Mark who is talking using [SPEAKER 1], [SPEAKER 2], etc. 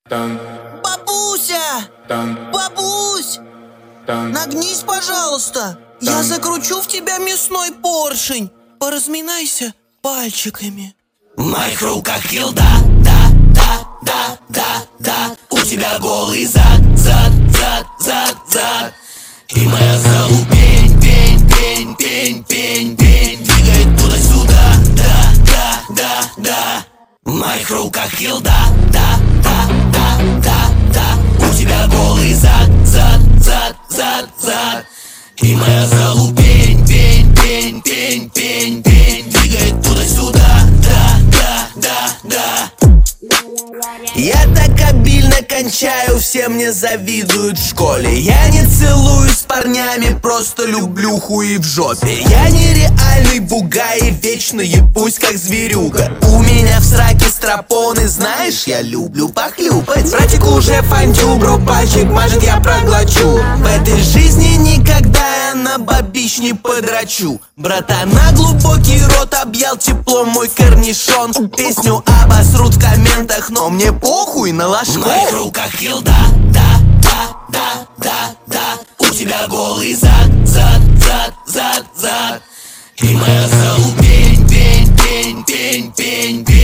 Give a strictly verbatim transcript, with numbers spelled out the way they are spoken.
[SPEAKER 1] Бабуся! Бабусь! Нагнись, пожалуйста! Я закручу в тебя мясной поршень. Поразминайся пальчиками.
[SPEAKER 2] В моих руках килда, да, да, да, да, да. У тебя голый зад, зад, зад, зад, зад. И моя залупень, пень, пень, пень, пень, пень двигает туда-сюда, да, да, да, да. В моих руках килда, да, да, да, да, да. У тебя голый зад, зад, зад, зад, зад. И моя залупень, пень, пень, пень, пень, пень двигает туда-сюда, да, да, да, да.
[SPEAKER 1] Я так обильно кончаю, все мне завидуют в школе. Я не целуюсь с парнями, просто люблю хуи в жопе. Я нереальный бугай и вечно ебусь как зверюга. У меня в сраке стропоны, знаешь, я люблю похлюпать. Братик уже фантю, бро, пальчик мажет, я проглочу. В этой жизни никогда я на бабищ не подрачу. Братана глубокий рот объял теплом мой корнишон. Песню обосрут в комментах, но мне похуй на ложку.
[SPEAKER 2] В моих руках килда, да, да, да, да, да. У тебя голый зад, зад, зад, зад, зад. И моя залупень, пень, пень, пень, пень, пень.